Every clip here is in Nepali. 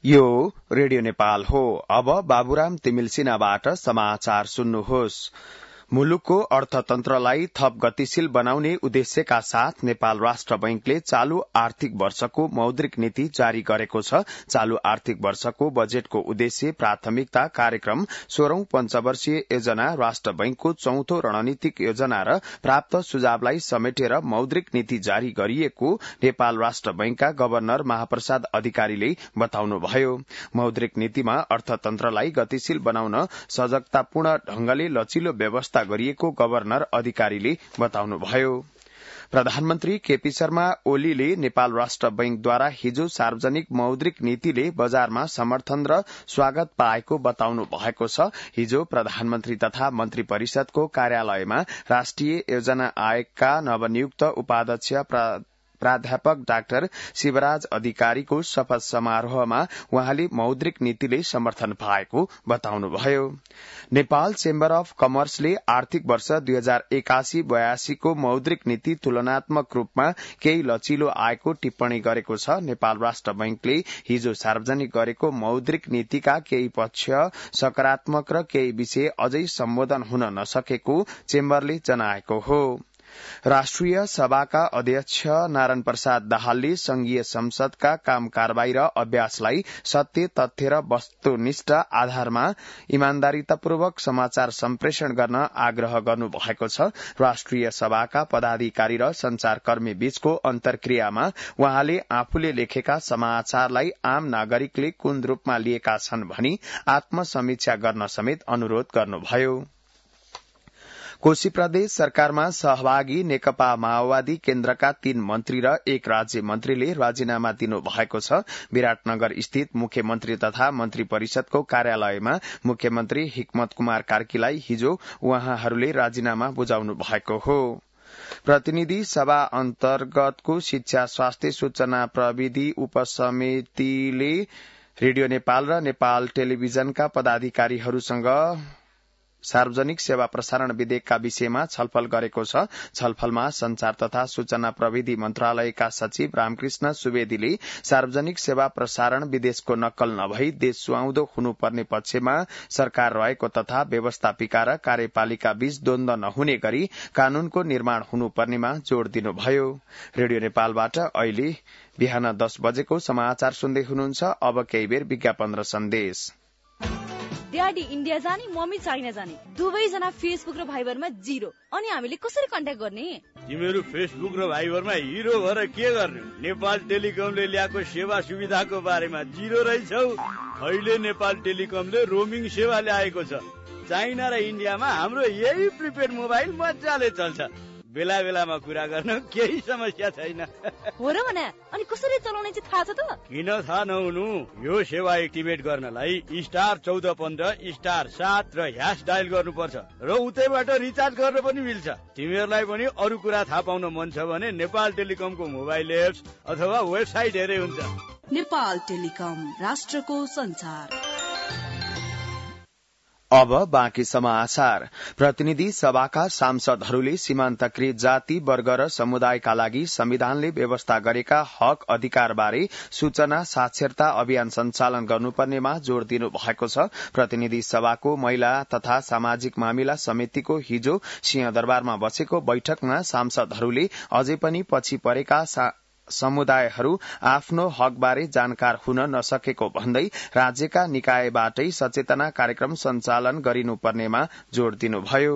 यो रेडियो नेपाल हो। अब बाबुराम तिमिल सिन्हाबाट समाचार सुन्नुहोस्। मुलुकको अर्थतन्त्रलाई थप गतिशील बनाउने उद्देश्यका साथ नेपाल राष्ट्र बैंकले चालू आर्थिक वर्षको मौद्रिक नीति जारी गरेको छ। चालू आर्थिक वर्षको बजेटको उद्देश्य, प्राथमिकता, कार्यक्रम, 16औं पञ्चवर्षीय योजना, राष्ट्र बैंकको 4औं रणनीतिक योजना र प्राप्त सुझावलाई समेटेर मौद्रिक नीति जारी गरिएको नेपाल राष्ट्र बैंकका गवर्नर महाप्रसाद अधिकारीले बताउनुभयो। मौद्रिक नीतिमा अर्थतन्त्रलाई गतिशील बनाउन सजगतापूर्ण ढंगले लचिलो व्यवस्था गरिएको गवर्नर अधिकारीले बताउनुभयो। प्रधानमन्त्री केपी शर्मा ओलीले नेपाल राष्ट्र बैंकद्वारा हिजो सार्वजनिक मौद्रिक नीतिले बजारमा समर्थन र स्वागत पाएको बताउनु भएको छ। हिजो प्रधानमन्त्री तथा मन्त्री परिषदको कार्यालयमा राष्ट्रिय योजना आयोगका नवनियुक्त उपाध्यक्ष प्राध्यापक डाक्टर शिवराज अधिकारीको शपथ समारोहमा उहाँले मौद्रिक नीतिले समर्थन पाएको बताउनुभयो। नेपाल चेम्बर अफ कमर्सले आर्थिक वर्ष 2081-82 को मौद्रिक नीति तुलनात्मक रूपमा केही लचिलो आएको टिप्पणी गरेको छ। नेपाल राष्ट्र बैंकले हिजो सार्वजनिक गरेको मौद्रिक नीतिका केही पक्ष सकारात्मक र केही विषय अझै सम्बोधन हुन नसकेको चेम्बरले जनाएको हो। राष्ट्रिय सभाका अध्यक्ष नारायण प्रसाद दाहालले संघीय संसदका काम कारबाही र अभ्यासलाई सत्य, तथ्य र वस्तुनिष्ठ आधारमा इमानदारीतापूर्वक समाचार सम्प्रेषण गर्न आग्रह गर्नु भएको छ। राष्ट्रिय सभाका पदाधिकारी र संचारकर्मी बीचको अन्तर्क्रियामा उहाँले आफूले लेखेका समाचारलाई आम नागरिकले कुन रूपमा लिएका छन् भनी आत्मसमीक्षा गर्न समेत अनुरोध गर्नुभयो। कोशी प्रदेश सरकारमा सहभागी नेकपा माओवादी केन्द्रका 3 मन्त्री र 1 राज्य मन्त्रीले राजीनामा दिनु भएको छ। विराटनगर स्थित मुख्यमन्त्री तथा मन्त्री परिषदको कार्यालयमा मुख्यमन्त्री हिक्मत कुमार कार्कीलाई हिजो उहाँहरूले राजीनामा बुझाउनु भएको हो। प्रतिनिधि सभा अन्तर्गतको शिक्षा, स्वास्थ्य, सूचना प्रविधि उपसमितिले रेडियो नेपाल र नेपाल टेलिभिजनका पदाधिकारीहरूसँग सार्वजनिक सेवा प्रसारण विधेयकका विषयमा छलफल गरेको छ। छलफलमा संचार तथा सूचना प्रविधि मन्त्रालयका सचिव रामकृष्ण सुवेदीले सार्वजनिक सेवा प्रसारण विदेशको नक्कल नभई देश सुहाउँदो हुनुपर्ने पक्षमा सरकार रहेको तथा व्यवस्थापिका र कार्यपालिका बीच द्वन्द्व नहुने गरी कानूनको निर्माण हुनुपर्नेमा जोड़ दिनुभयो। रेडियो नेपालबाट अहिले बिहान 10 बजेको समाचार सुन्दै हुनुहुन्छ। अब केही बेर विज्ञापन र सन्देश। ड्याडी इन्डिया जाने, मम्मी चाइना जाने, दुवैजना फेसबुक र भाइबरमा 0। अनि हामीले कसरी कन्ट्याक्ट गर्ने? तिमीहरू फेसबुक र भाइबरमा हिरो भएर के गर्ने? नेपाल टेलिकमले ल्याएको सेवा सुविधाको बारेमा 0 रहेछौ। अहिले नेपाल टेलिकमले रोमिङ सेवा ल्याएको छ। चाइना र इन्डियामा हाम्रो यही प्रिपेड मोबाइल मजाले चल्छ। बेला बेलामा कुरा गर्न केही समस्या छैन। हो र भने अनि कसरी चलाउने चाहिँ थाहा छ त? किन थाहा नहुनु? यो सेवा एक्टिभेट गर्नलाई *1415 *7 र # डायल गर्नुपर्छ र उतैबाट रिचार्ज गर्न पनि मिल्छ। तिमीहरूलाई पनि अरू कुरा थाहा पाउन मन छ भने नेपाल टेलिकमको मोबाइल एप्स अथवा वेबसाइट हेरे हुन्छ। नेपाल टेलिकम, राष्ट्रको संचार। अब बाँकी समाचार। प्रतिनिधि सभाका सांसदहरूले सीमान्तकृत जाति, वर्ग र समुदायका लागि संविधानले व्यवस्था गरेका हक अधिकारबारे सूचना साक्षरता अभियान सञ्चालन गर्नुपर्नेमा जोड़ दिनु भएको छ। प्रतिनिधि सभाको महिला तथा सामाजिक मामिला समितिको हिजो सिंहदरबारमा बसेको बैठकमा सांसदहरूले अझै पनि पछि परेका समुदायहरू आफ्नो हकबारे जानकार हुन नसकेको भन्दै राज्यका निकायबाटै सचेतना कार्यक्रम सञ्चालन गरिनुपर्नेमा जोड़ दिनुभयो।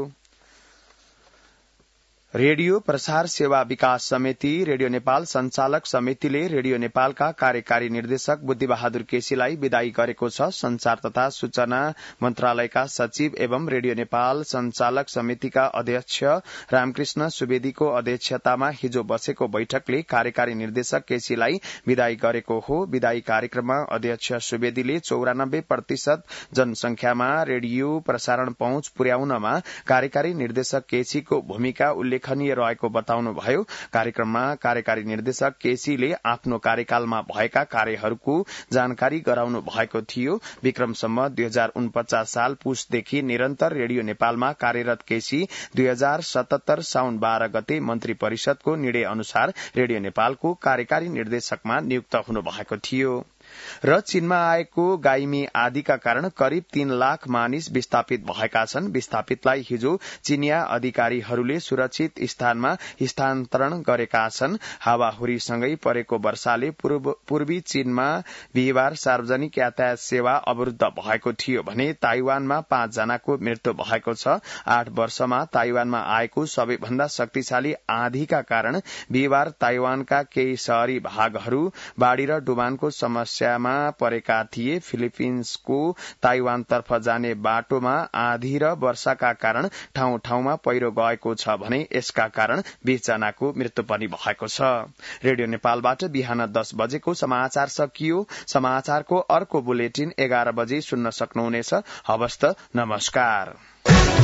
रेडियो प्रसार सेवा विकास समिति रेडियो नेपाल संचालक समितिले रेडियो नेपालका कार्यकारी निर्देशक बुद्धिबहादुर केसीलाई विदाई गरेको छ। संचार तथा सूचना मन्त्रालयका सचिव एवं रेडियो नेपाल संचालक समितिका अध्यक्ष रामकृष्ण सुवेदीको अध्यक्षतामा हिजो बसेको बैठकले कार्यकारी निर्देशक केसीलाई विदाई गरेको हो। विदाई कार्यक्रममा अध्यक्ष सुवेदीले 94% जनसंख्यामा रेडियो प्रसारण पहुँच पुर्याउनमा कार्यकारी निर्देशक केसीको भूमिका उल्लेखनीय रहेको बताउनुभयो। कार्यक्रममा कार्यकारी निर्देशक केसीले आफ्नो कार्यकालमा भएका कार्यहरूको जानकारी गराउनु भएको थियो। विक्रम सम्म 2049 साल पुसदेखि निरन्तर रेडियो नेपालमा कार्यरत केसी 2077 साउन 12 गते मन्त्री परिषदको निर्णय अनुसार रेडियो नेपालको कार्यकारी निर्देशकमा नियुक्त हुनु भएको थियो। र चीनमा आएको गाइमी आदिका कारण करिब 3 लाख मानिस विस्थापित भएका छन्। विस्थापितलाई हिजो चीनिया अधिकारीहरूले सुरक्षित स्थानमा स्थानान्तरण गरेका छन्। हावाहुरीसँगै परेको वर्षाले पूर्वी चीनमा बिहिबार सार्वजनिक यातायात सेवा अवरुद्ध भएको थियो भने ताइवानमा 5 जनाको मृत्यु भएको छ। 8 वर्षमा ताइवानमा आएको सबैभन्दा शक्तिशाली आँधीका कारण बिहिबार ताइवानका केही शहरी भागहरू बाढ़ी र डुबानको समस्यामा परेका थिए। फिलिपिन्सको ताइवानतर्फ जाने बाटोमा आँधी र वर्षाका कारण ठाउँ ठाउँमा पहिरो गएको छ भने यसका कारण 20 जनाको मृत्यु पनि भएको छ। रेडियो नेपालबाट बिहान 10 बजेको समाचार सकियो। समाचारको अर्को बुलेटिन 11 बजे सुन्न सक्नुहुनेछ। हवस् त, नमस्कार।